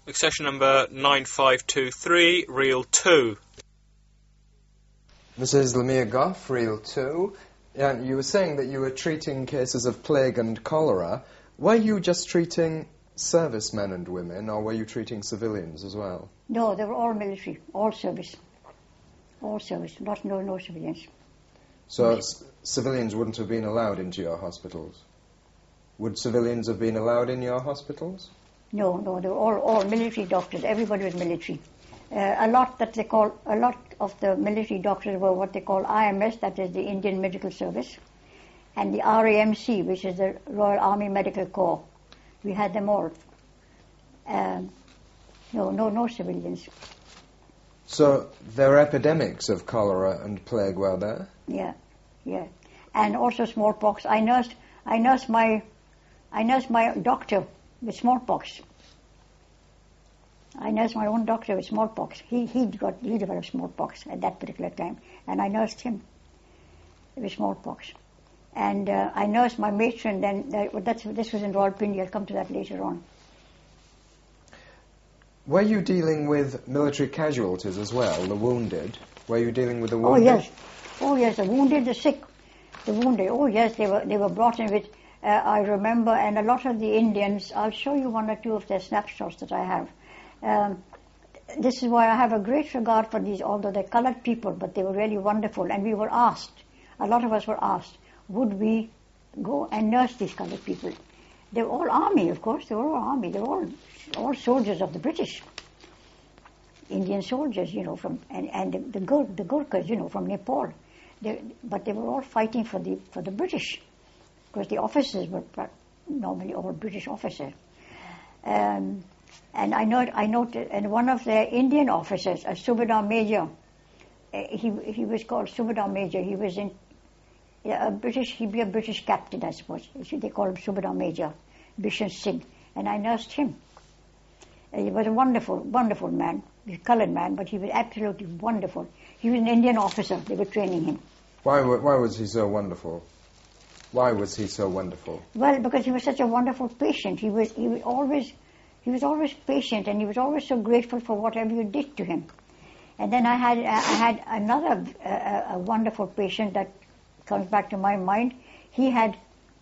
Accession number 9523, reel 2. This is Lemire Goff, reel 2. And you were saying that you were treating cases of plague and cholera. Were you just treating servicemen and women, or were you treating civilians as well? No, they were all military, all service. All service, no civilians. So civilians wouldn't have been allowed into your hospitals? Would civilians have been allowed in your hospitals? No, they were all military doctors. Everybody was military. A lot of the military doctors were what they call IMS, that is the Indian Medical Service, and the RAMC, which is the Royal Army Medical Corps. We had them all. No civilians. So there were epidemics of cholera and plague, were there? Yeah, and also smallpox. I nursed my doctor with smallpox. I nursed my own doctor with smallpox. He developed smallpox at that particular time, and I nursed him with smallpox. And I nursed my matron. This was in Rawalpindi. I'll come to that later on. Were you dealing with military casualties as well, the wounded? Were you dealing with the wounded? Oh yes, the wounded, the sick, the wounded. Oh yes, they were brought in with. I remember, and a lot of the Indians. I'll show you one or two of their snapshots that I have. This is why I have a great regard for these, although they're colored people, but they were really wonderful. And we were asked, a lot of us were asked, would we go and nurse these colored people? They were all army, of course. They were all army. They were all soldiers of the British. Indian soldiers, and the Gurkhas, from Nepal. But they were all fighting for the British, because the officers were normally all British officers. And I noted, and one of the Indian officers, a Subedar Major, he was called Subedar Major. He was he'd be a British captain, I suppose. They call him Subedar Major, Bishan Singh. And I nursed him. He was a wonderful, wonderful man. He was a colored man, but he was absolutely wonderful. He was an Indian officer. They were training him. Why was he so wonderful? Why was he so wonderful? Well, because he was such a wonderful patient. He was always patient, and he was always so grateful for whatever you did to him. And then I had another a wonderful patient that comes back to my mind. He had,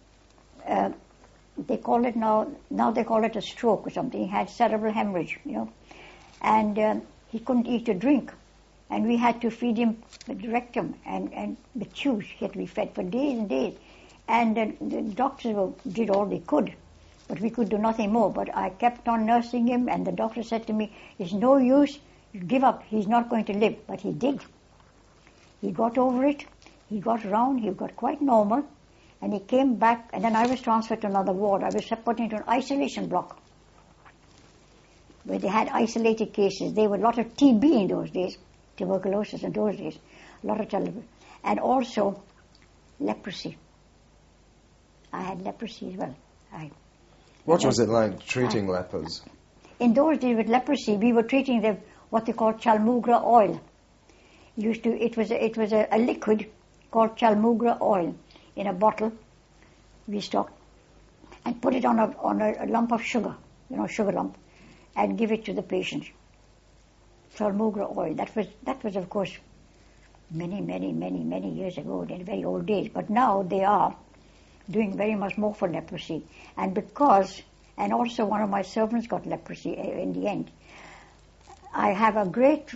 they call it now they call it a stroke or something. He had cerebral hemorrhage, and he couldn't eat or drink. And we had to feed him with the rectum and the tubes. He had to be fed for days and days. And the doctors did all they could, but we could do nothing more. But I kept on nursing him, and the doctor said to me, it's no use, you give up, he's not going to live. But he did. He got over it, he got around, he got quite normal, and he came back, and then I was transferred to another ward. I was put into an isolation block, where they had isolated cases. There were a lot of TB in those days, tuberculosis in those days, a lot of television, and also leprosy. I had leprosy as well. What was it like treating lepers? In those days with leprosy, we were treating them what they call chalmugra oil. It was a liquid called chalmugra oil in a bottle. We stocked and put it on a lump of sugar, sugar lump, and give it to the patient. Chalmugra oil. That was of course many years ago, in the very old days. But now they are doing very much more for leprosy. And also one of my servants got leprosy in the end. I have a great,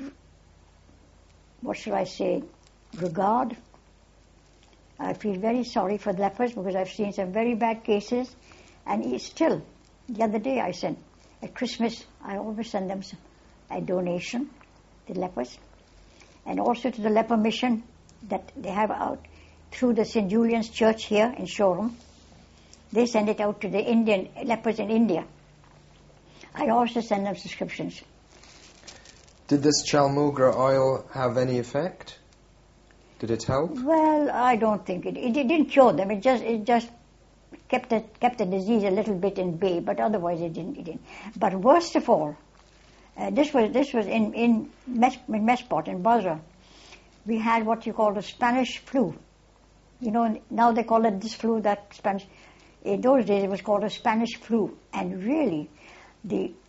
regard. I feel very sorry for the lepers, because I've seen some very bad cases. And still, the other day I sent, at Christmas, I always send them a donation, the lepers. And also to the leper mission that they have out through the St. Julian's Church here in Shoreham. They send it out to the Indian lepers in India. I also send them subscriptions. Did this chalmugra oil have any effect? Did it help? Well, I don't think it didn't cure them. It just kept the disease a little bit in bay, but otherwise it didn't. But worst of all, this was in Mespot in Basra. We had what you call the Spanish flu. Now they call it this flu, that Spanish. In those days it was called a Spanish flu. And really, the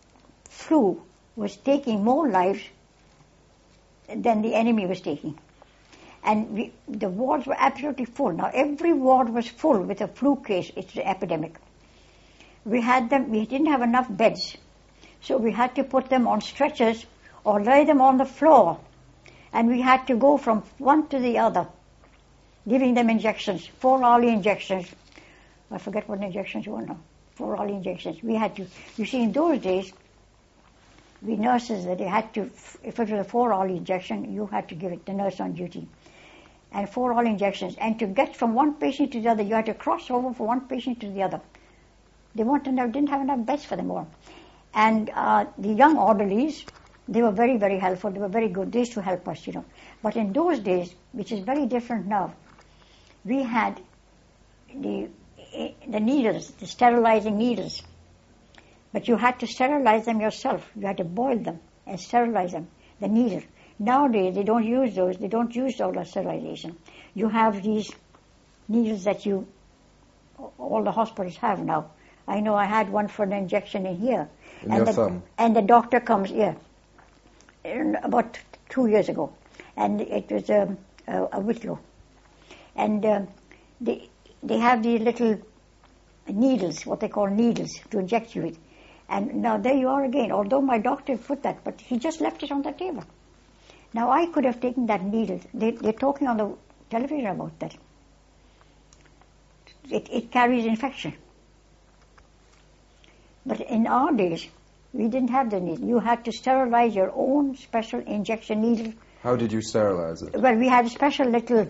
flu was taking more lives than the enemy was taking. And the wards were absolutely full. Now, every ward was full with a flu case. It's an epidemic. We didn't have enough beds, so we had to put them on stretchers or lay them on the floor. And we had to go from one to the other, giving them injections, 4-hourly injections. I forget what injections were now. 4-hourly injections. We had to, you see, in those days, we nurses, that they had to, if it was a 4-hourly injection, you had to give it, the nurse on duty. And 4-hourly injections. And to get from one patient to the other, you had to cross over from one patient to the other. They didn't have enough beds for them all. And the young orderlies, they were very, very helpful. They were very good. They used to help us, But in those days, which is very different now, we had the needles, the sterilizing needles. But you had to sterilize them yourself. You had to boil them and sterilize them, the needle. Nowadays, they don't use those. They don't use all the sterilization. You have these needles that all the hospitals have now. I know I had one for an injection in here. In your thumb? And the doctor comes here about 2 years ago. And it was a Whitlow. And they have these little needles, what they call needles, to inject you with. And now there you are again. Although my doctor put that, but he just left it on the table. Now I could have taken that needle. They're talking on the television about that. It carries infection. But in our days, we didn't have the needle. You had to sterilize your own special injection needle. How did you sterilize it? Well, we had a special little,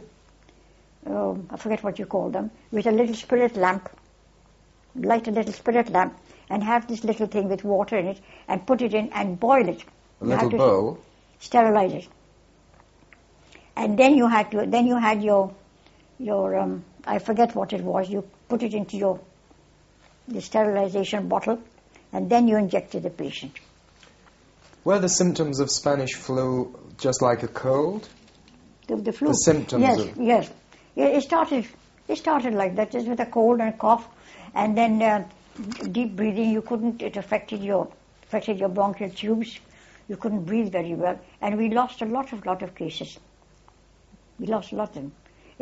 I forget what you call them, with a little spirit lamp, light a little spirit lamp, and have this little thing with water in it, and put it in and boil it. A little bowl? Sterilize it. And then you had your I forget what it was, you put it into the sterilization bottle, and then you injected the patient. Were the symptoms of Spanish flu just like a cold? The flu? The symptoms Yes. It started like that, just with a cold and a cough, and then deep breathing. It affected your bronchial tubes. You couldn't breathe very well, and we lost a lot of cases. We lost a lot of them.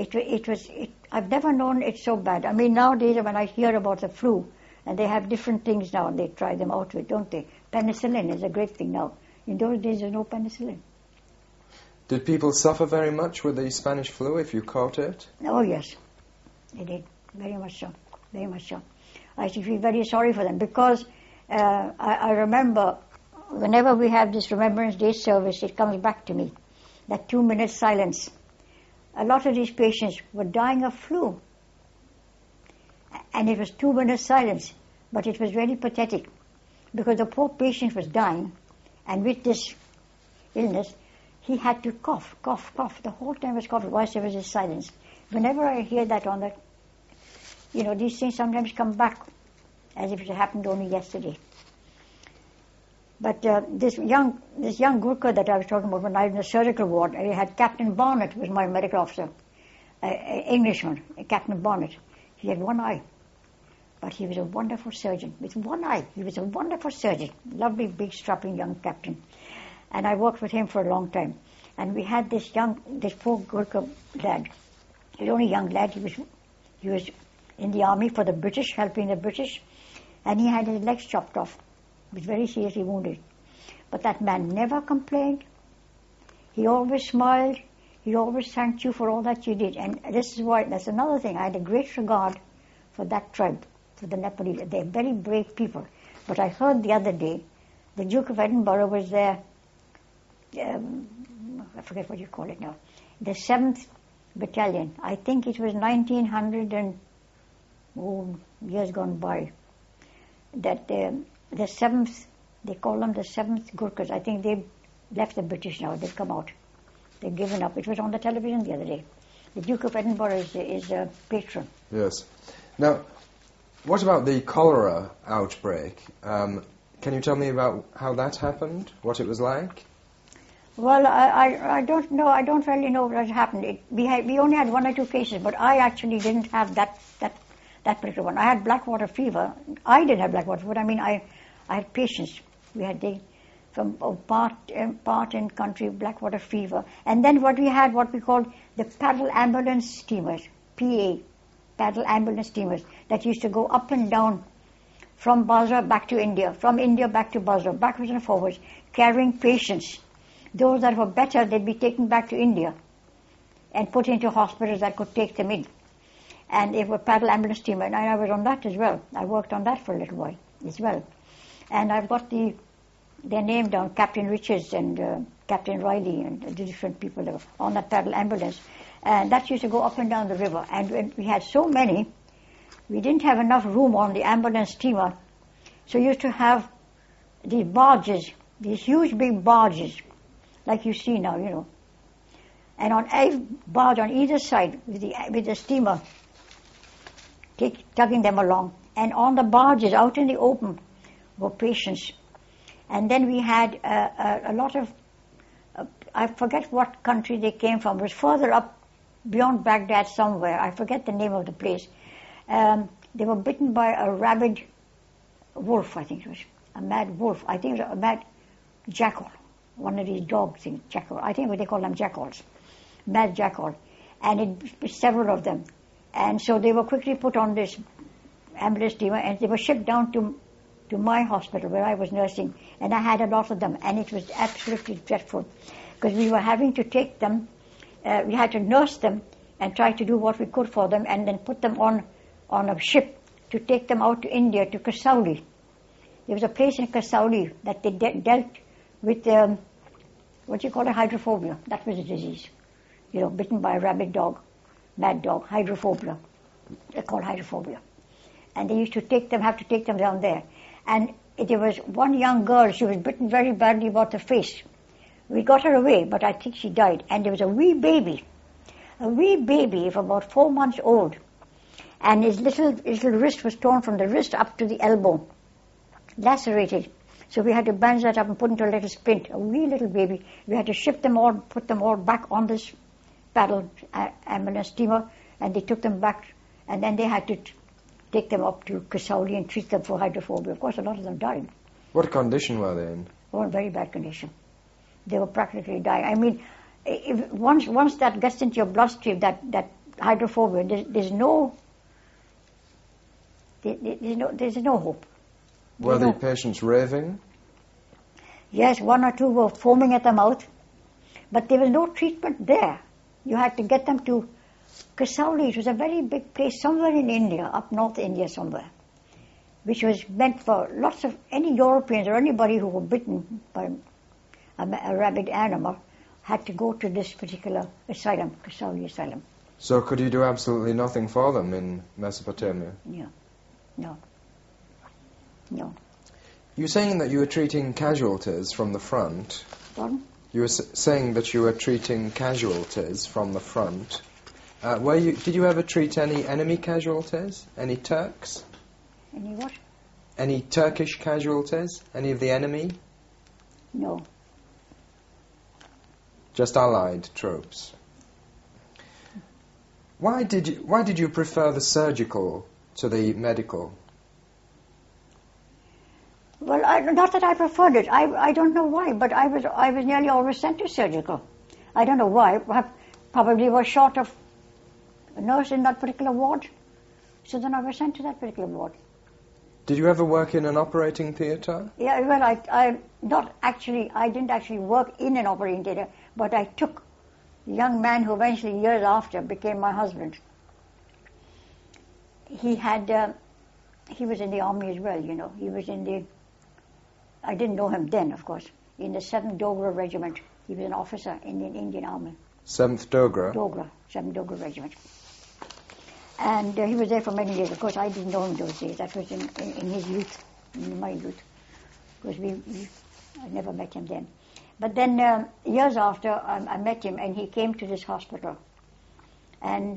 I've never known it so bad. I mean, nowadays when I hear about the flu, and they have different things now, and they try them out with, don't they? Penicillin is a great thing now. In those days, there's no penicillin. Did people suffer very much with the Spanish flu if you caught it? Oh, yes. They did. Very much so. Very much so. I used to feel very sorry for them because I remember whenever we have this Remembrance Day service, it comes back to me, that 2-minute silence. A lot of these patients were dying of flu. And it was 2 minutes silence, but it was very pathetic because the poor patient was dying, and with this illness, he had to cough. The whole time was coughing whilst there was this silence. Whenever I hear that on that, these things sometimes come back as if it happened only yesterday. But this young Gurkha that I was talking about when I was in the surgical ward, I had Captain Barnett, who was my medical officer, Englishman, Captain Barnett. He had one eye, but he was a wonderful surgeon. With one eye, he was a wonderful surgeon. Lovely, big, strapping young captain. And I worked with him for a long time. And we had this poor Gurkha lad. He was only a young lad. He was in the army for the British, helping the British. And he had his legs chopped off. He was very seriously wounded. But that man never complained. He always smiled. He always thanked you for all that you did. And that's another thing. I had a great regard for that tribe, for the Nepalese. They're very brave people. But I heard the other day, the Duke of Edinburgh was there, I forget what you call it now, the 7th Battalion. I think it was 1900 and, years gone by, that the 7th, they call them the 7th Gurkhas. I think they've left the British now. They've come out. They've given up. It was on the television the other day. The Duke of Edinburgh is a patron. Yes. Now, what about the cholera outbreak? Can you tell me about how that happened, what it was like? Well, I don't know. I don't really know what happened. We only had 1 or 2 cases, but I actually didn't have that particular one. I had blackwater fever. I didn't have blackwater fever. I mean, I had patients We had from part in country, Blackwater fever. And then what we had, what we called the paddle ambulance steamers, PA, paddle ambulance steamers, that used to go up and down from Basra back to India, from India back to Basra, backwards and forwards, carrying patients. Those that were better, they'd be taken back to India and put into hospitals that could take them in. And they were paddle ambulance steamer, and I was on that as well. I worked on that for a little while as well. And I've got their name down, Captain Richards and Captain Riley and the different people that were on that paddle ambulance. And that used to go up and down the river. And when we had so many, we didn't have enough room on the ambulance steamer. So we used to have these barges, these huge big barges, like you see now, you know. And on every barge on either side with the steamer tugging them along. And on the barges out in the open were patients. And then we had a lot of, I forget what country they came from. It was further up beyond Baghdad somewhere. I forget the name of the place. They were bitten by a rabid wolf, I think it was. A mad wolf. I think it was a mad jackal. One of these dog things, jackal. I think they call them jackals. Mad jackal. And it was several of them. And so they were quickly put on this ambulance steamer and they were shipped down to my hospital where I was nursing, and I had a lot of them, and it was absolutely dreadful because we were having to take them, we had to nurse them and try to do what we could for them and then put them on a ship to take them out to India, to Kasauli. There was a place in Kasauli that they dealt with, what you call it, hydrophobia. That was a disease, you know, bitten by a rabid dog, mad dog, hydrophobia. They're called hydrophobia. And they used to have to take them down there. And there was one young girl, she was bitten very badly about the face. We got her away, but I think she died. And there was a wee baby of about 4 months old. And his little wrist was torn from the wrist up to the elbow, lacerated. So we had to bandage that up and put into a little splint, a wee little baby. We had to ship them all, put them all back on this paddle ambulance steamer, and they took them back, and then they had to take them up to Kasauli and treat them for hydrophobia. Of course, a lot of them died. What condition were they in? Oh, in very bad condition. They were practically dying. I mean, once that gets into your bloodstream, that hydrophobia, there's no hope. Were the patients raving? Yes, one or two were foaming at the mouth, but there was no treatment there. You had to get them to Kasauli. It was a very big place somewhere in India, up north India somewhere, which was meant for lots of any Europeans or anybody who were bitten by a rabid animal had to go to this particular asylum, Kasauli asylum. So could you do absolutely nothing for them in Mesopotamia? Yeah. No. You were saying that you were treating casualties from the front. Pardon? You were saying that you were treating casualties from the front. Did you ever treat any enemy casualties? Any Turks? Any what? Any Turkish casualties? Any of the enemy? No. Just Allied troops. Why did you prefer the surgical to the medical? Well, not that I preferred it. I don't know why, but I was nearly always sent to surgical. I don't know why. Probably was short of a nurse in that particular ward, so then I was sent to that particular ward. Did you ever work in an operating theatre? Yeah, well, I didn't actually work in an operating theatre, but I took the young man who eventually, years after, became my husband. He was in the army as well, you know. He was I didn't know him then, of course, in the 7th Dogra Regiment. He was an officer in the Indian Army. 7th Dogra? 7th Dogra Regiment. And he was there for many years. Of course, I didn't know him those days. That was in his youth, in my youth. Because I never met him then. But then, years after, I met him, and he came to this hospital. And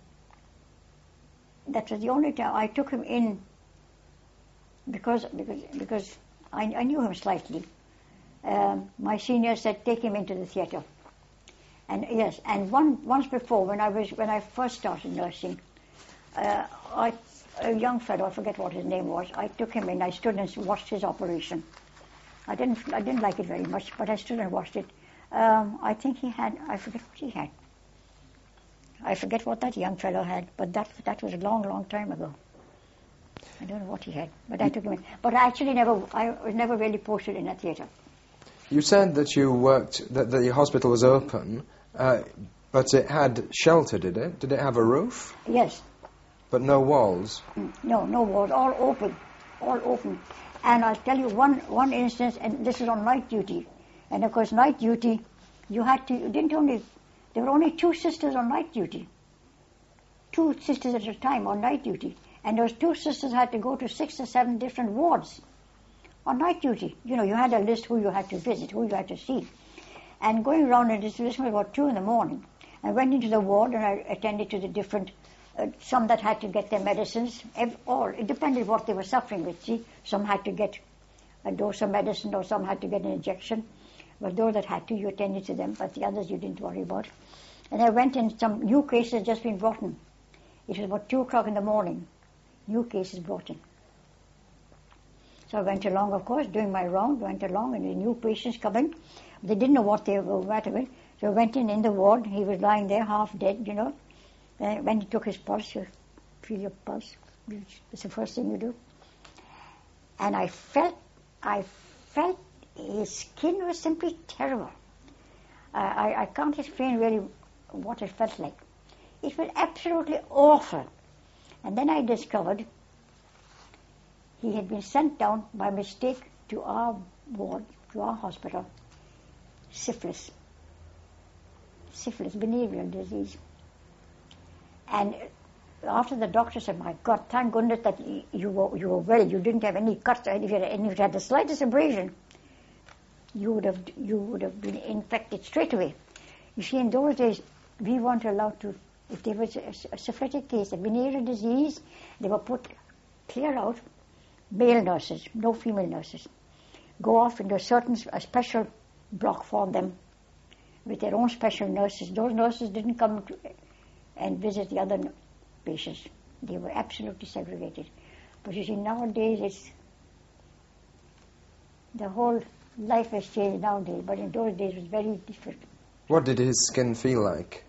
that was the only time I took him in, because I knew him slightly. My senior said, take him into the theatre. And yes, and once before, when I first started nursing, a young fellow, I forget what his name was, I took him in, I stood and watched his operation. I didn't like it very much, but I stood and watched it. I think he had, I forget what he had. I forget what that young fellow had, but that was a long, long time ago. I don't know what he had, but I took him in. But I was never really posted in a theatre. You said that you worked, that the hospital was open, but it had shelter, did it? Did it have a roof? Yes. But no walls? No walls, all open. And I'll tell you one instance, and this is on night duty. And of course, night duty, there were only 2 sisters on night duty. 2 sisters at a time on night duty. And those 2 sisters had to go to 6 or 7 different wards on night duty. You know, you had a list who you had to visit, who you had to see. And going around, and this was about 2 in the morning. I went into the ward and I attended to the different, some that had to get their medicines. It depended what they were suffering with, see. Some had to get a dose of medicine or some had to get an injection. But those that had to, you attended to them, but the others you didn't worry about. And I went in, some new cases had just been brought in. It was about 2 o'clock in the morning. New cases brought in. So I went along, of course, doing my round, went along, and the new patients coming. They didn't know what they were matter with. So I went in the ward. He was lying there, half dead, you know. When he took his pulse, you feel your pulse. It's the first thing you do. And I felt his skin was simply terrible. I can't explain really what it felt like. It was absolutely awful. And then I discovered he had been sent down by mistake to our ward, to our hospital, syphilis, venereal disease. And after the doctor said, "My God, thank goodness that you were well. You didn't have any cuts. And if you had the slightest abrasion, you would have been infected straight away." You see, in those days, we weren't allowed to. If there was a syphilitic case, a venereal disease, they were put clear out. Male nurses, no female nurses, go off into a special block for them with their own special nurses. Those nurses didn't come and visit the other patients. They were absolutely segregated. But you see, nowadays the whole life has changed nowadays, but in those days it was very different. What did his skin feel like?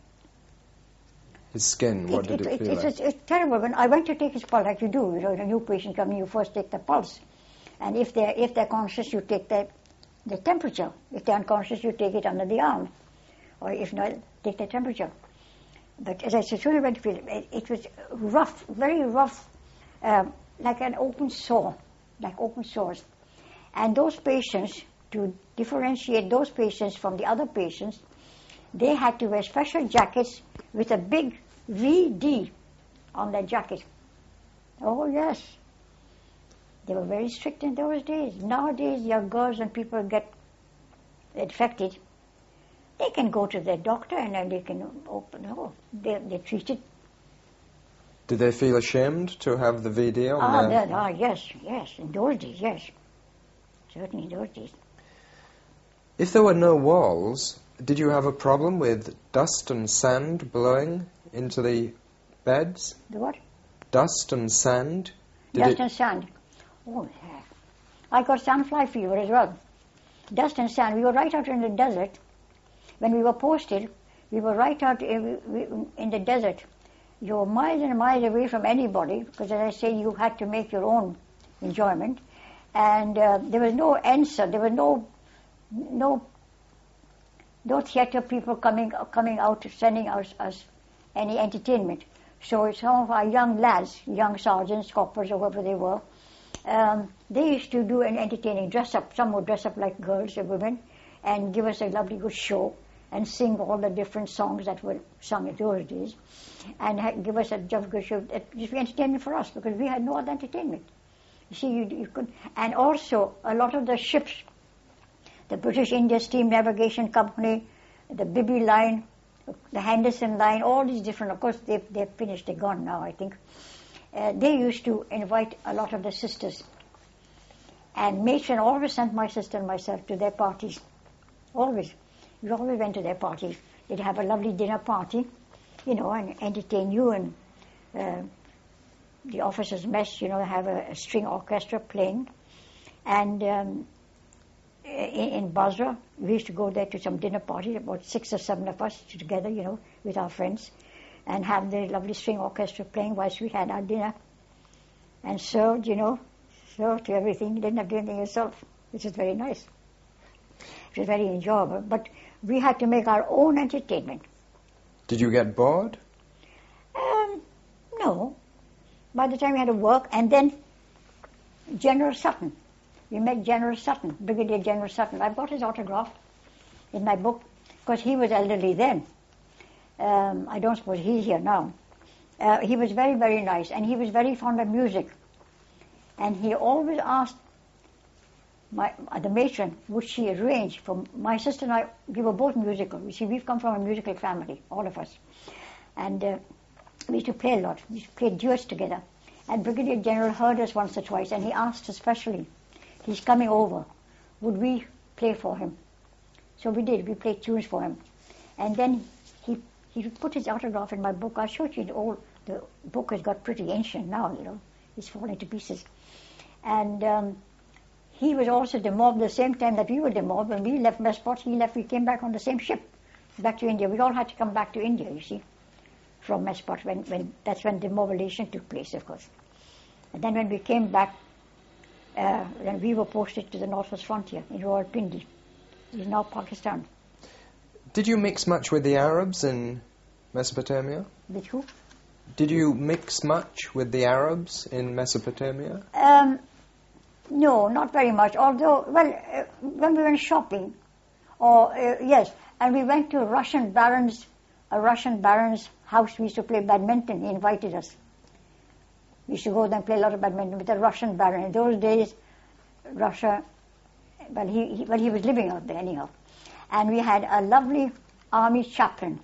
His skin, what did it feel like? It's terrible. When I went to take his pulse, like you do, you know, when a new patient comes in, you first take the pulse. And if they're conscious, you take the temperature. If they're unconscious, you take it under the arm. Or if not, take the temperature. But as I said, soon I went to feel it was rough, very rough, like an open sore, like open sores. And those patients, to differentiate those patients from the other patients, they had to wear special jackets with a big VD on their jacket. Oh, yes. They were very strict in those days. Nowadays, young girls and people get infected. They can go to their doctor and then they can they're treated. Did they feel ashamed to have the VD on there? Yes. In those days, yes. Certainly in those days. If there were no walls, did you have a problem with dust and sand blowing into the beds? The what? Dust and sand. And sand. Oh, yeah. I got sandfly fever as well. Dust and sand. We were right out in the desert. When we were posted, we were right out in the desert. You were miles and miles away from anybody, because as I say, you had to make your own enjoyment. And there was no answer. There was no theatre people coming out sending us any entertainment. So some of our young lads, young sergeants, coppers, or whoever they were, they used to do an entertaining dress up. Some would dress up like girls or women and give us a lovely good show and sing all the different songs that were sung in those days and give us a good show. It was entertainment for us because we had no other entertainment. You see, you could, and also a lot of the ships, the British India Steam Navigation Company, the Bibby Line, the Henderson Line, all these different, of course they've finished, they're gone now, I think. They used to invite a lot of the sisters. And matron always sent my sister and myself to their parties. Always. We always went to their parties. They'd have a lovely dinner party, and entertain you, and the officers' mess, have a string orchestra playing. And in Basra. We used to go there to some dinner party, about 6 or 7 of us together, with our friends, and have the lovely string orchestra playing whilst we had our dinner, and served to everything. You didn't have to do anything yourself, which is very nice. It was very enjoyable, but we had to make our own entertainment. Did you get bored? No. By the time we had to work, and then General Sutton. We met General Sutton, Brigadier General Sutton. I've got his autograph in my book, because he was elderly then. I don't suppose he's here now. He was very, very nice, and he was very fond of music. And he always asked the matron, would she arrange for my sister and I? We were both musical. You see, we've come from a musical family, all of us. And we used to play a lot. We used to play duets together. And Brigadier General heard us once or twice, and he asked us specially, he's coming over, would we play for him? So we did. We played tunes for him. And then he put his autograph in my book. I showed you the book has got pretty ancient now, It's falling to pieces. And he was also demobbed the same time that we were demobbed. When we left Mespot, we came back on the same ship, back to India. We all had to come back to India, you see, from Mespot, when that's when demobilization took place, of course. And then when we came back, then we were posted to the northwest frontier in Rawalpindi, which is now Pakistan. Did you mix much with the Arabs in Mesopotamia? With who? Did you mix much with the Arabs in Mesopotamia? No, not very much. Although, when we went shopping, yes, and we went to a Russian baron's house. We used to play badminton. He invited us. We used to go there and play a lot of badminton with a Russian baron. In those days, Russia, he was living out there anyhow. And we had a lovely army chaplain,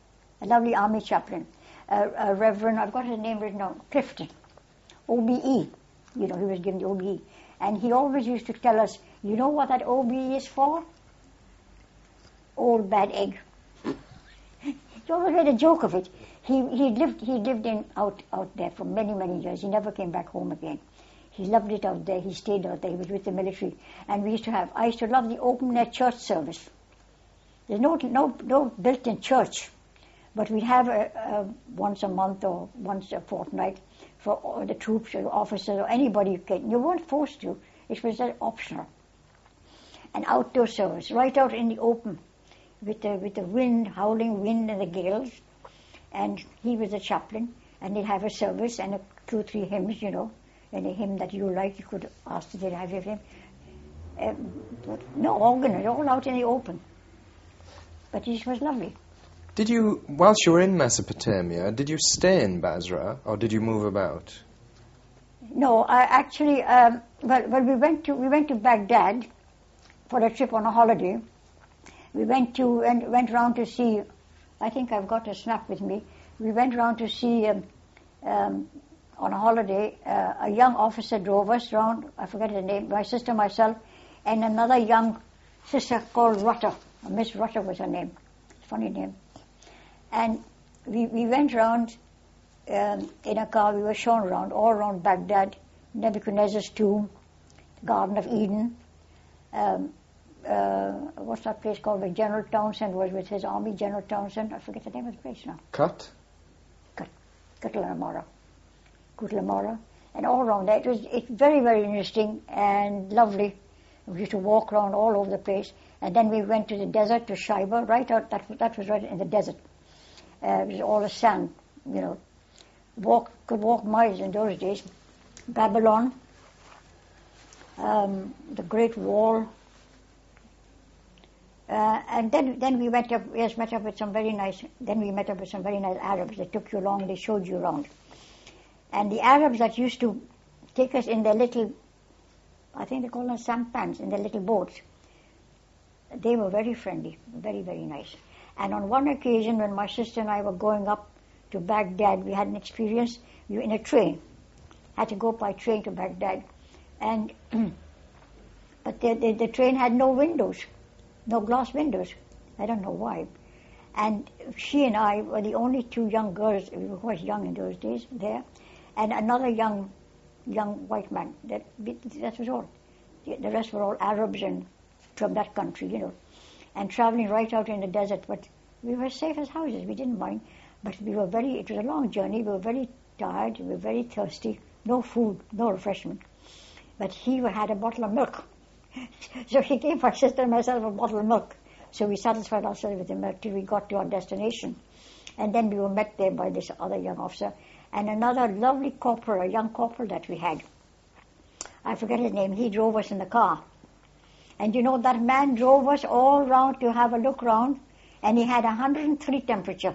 a Reverend, I've got his name written down, Clifton, OBE. He was given the OBE. And he always used to tell us, you know what that OBE is for? Old bad egg. He always made a joke of it. He lived out there for many, many years. He never came back home again. He loved it out there. He stayed out there. He was with the military. And I used to love the open-air church service. There's no built-in church, but we'd have once a month or once a fortnight for all the troops or officers or anybody you came. You weren't forced to. It was just optional. An outdoor service, right out in the open, with the wind, howling wind and the gales. And he was the chaplain, and they'd have a service and 2 or 3 hymns, and a hymn that you liked, you could ask that they'd have your hymn. No organ, all out in the open. But it was lovely. Whilst you were in Mesopotamia, did you stay in Basra, or did you move about? No, I actually, we went to Baghdad for a trip on a holiday. We went round to see, I think I've got a snap with me. We went round to see, on a holiday, a young officer drove us round, I forget the name, my sister, myself, and another young sister called Rutter. Miss Rutter was her name. Funny name. And we went round in a car. We were shown around, all around Baghdad, Nebuchadnezzar's tomb, Garden of Eden. What's that place called where General Townsend was with his army, General Townsend? I forget the name of the place now. Kutlamora. And all around there. It's very, very interesting and lovely. We used to walk around all over the place. And then we went to the desert, to Shaiba, right out, that was right in the desert. It was all the sand, could walk miles in those days. Babylon, the Great Wall. And then we met up with some very nice Arabs. They took you along, they showed you around. And the Arabs that used to take us in their little, I think they call them sampans, in their little boats, they were very friendly, very, very nice. And on one occasion when my sister and I were going up to Baghdad, we had an experience. We were in a train, had to go by train to Baghdad. And but the train had no windows, no glass windows. I don't know why. And she and I were the only 2 young girls, we were quite young in those days, there, and another young white man. That was all. The rest were all Arabs and from that country, you know, and traveling right out in the desert. But we were safe as houses. We didn't mind. But it was a long journey. We were very tired. We were very thirsty. No food, no refreshment. But he had a bottle of milk. So he gave my sister and myself a bottle of milk. So we satisfied ourselves with the milk till we got to our destination. And then we were met there by this other young officer and another lovely corporal, a young corporal that we had. I forget his name. He drove us in the car. And you know, that man drove us all round to have a look round, and he had 103 temperature.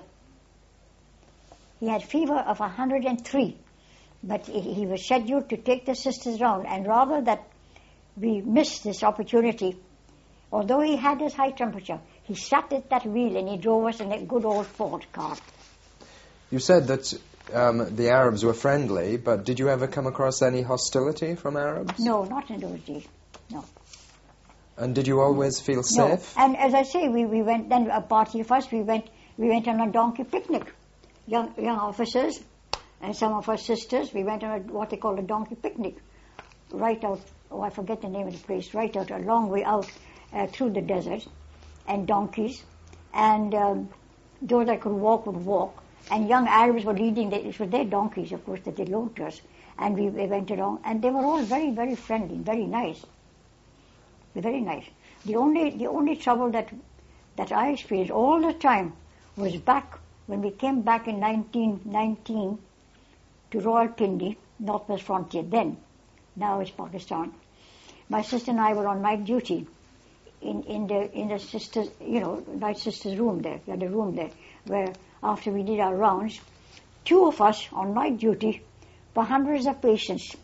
He had fever of 103. But he was scheduled to take the sisters round, and rather that we missed this opportunity, although he had his high temperature, he sat at that wheel and he drove us in a good old Ford car. You said that the Arabs were friendly, but did you ever come across any hostility from Arabs? No, not in those days, no. And did you always feel safe? No. And as I say, we went, then a party of us, we went on a donkey picnic. Young officers and some of our sisters, we went on what they call a donkey picnic. Right out, I forget the name of the place, right out a long way out through the desert, and donkeys. And those that could walk would walk. And young Arabs were leading, it was their donkeys, of course, that they loaned to us. And we went along, and they were all very, very friendly, very nice. Very nice. The only trouble that I experienced all the time was back when we came back in 1919 to Rawalpindi, Northwest Frontier then. Now it's Pakistan. My sister and I were on night duty in the sisters, night sisters' room there. We had a room there where after we did our rounds, two of us on night duty for hundreds of patients.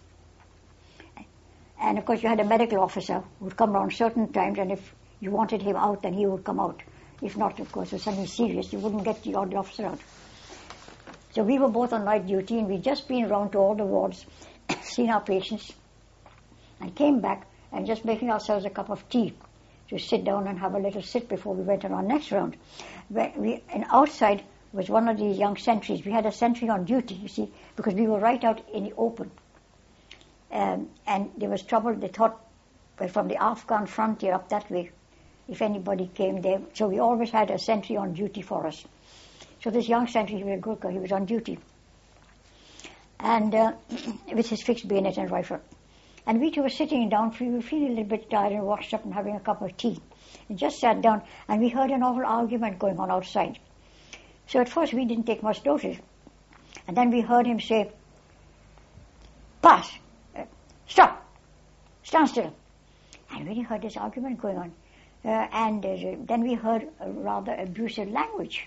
And of course you had a medical officer who would come around certain times, and if you wanted him out, then he would come out. If not, of course, it was something serious, you wouldn't get the odd officer out. So we were both on night duty, and we'd just been around to all the wards, seen our patients, and came back and just making ourselves a cup of tea to sit down and have a little sit before we went on our next round. And outside was one of these young sentries. We had a sentry on duty, you see, because we were right out in the open. And there was trouble, they thought, from the Afghan frontier up that way, if anybody came there. So we always had a sentry on duty for us. So this young sentry, he was a Gurkha, he was on duty. And with his fixed bayonet and rifle. And we two were sitting down, we were feeling a little bit tired and washed up and having a cup of tea. And just sat down, and we heard an awful argument going on outside. So at first we didn't take much notice. And then we heard him say, "Pass! Stop! Stand still!" And we heard this argument going on. Then we heard a rather abusive language.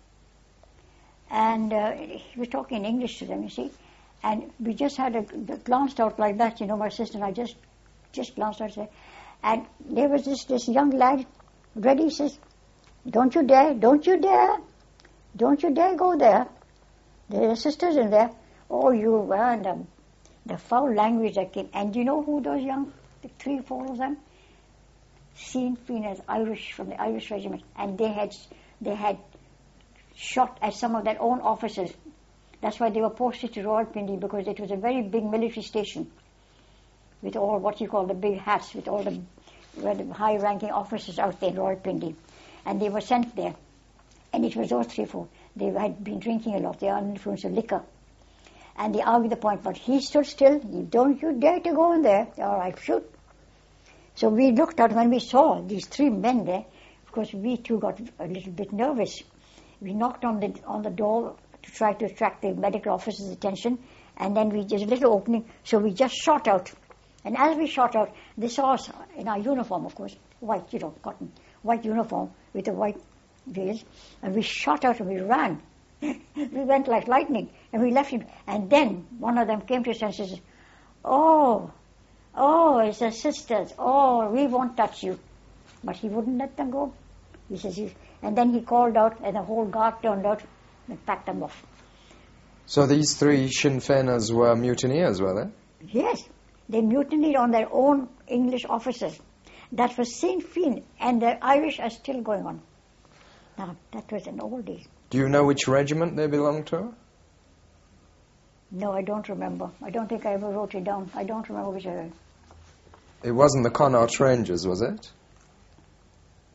And he was talking in English to them, you see. And we just had glanced out like that, my sister and I just glanced out there. And there was this young lad, ready, says, "Don't you dare, don't you dare, don't you dare go there. There are sisters in there." Oh, you were, and the foul language that came. And do you know who those young, the 3 or 4 of them? Sinn Féin, Irish, from the Irish regiment. And they had shot at some of their own officers. That's why they were posted to Rawalpindi, because it was a very big military station with all what you call the big hats, with all the high-ranking officers out there in Rawalpindi. And they were sent there. And it was those 3 or 4. They had been drinking a lot. They are under the influence of liquor. And they argued the point, but he stood still. "Don't you dare to go in there." "All right, shoot." So we looked out when we saw these 3 men there. Of course, we too got a little bit nervous. We knocked on the door to try to attract the medical officer's attention, and then there's a little opening, so we just shot out. And as we shot out, they saw us in our uniform, of course, white, cotton, white uniform with the white veils, and we shot out and we ran. We went like lightning, and we left him. And then one of them came to his senses. Oh, it's the sisters. Oh, we won't touch you." But he wouldn't let them go. He says, and then he called out, and the whole guard turned out and packed them off. So these 3 Sinn Féiners were mutineers, were they? Yes, they mutinied on their own English officers. That was Sinn Féin, and the Irish are still going on. Now, that was in old days. Do you know which regiment they belonged to? No, I don't remember. I don't think I ever wrote it down. I don't remember which I... It wasn't the Connaught Rangers, was it?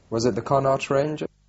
Was it the Connaught Rangers?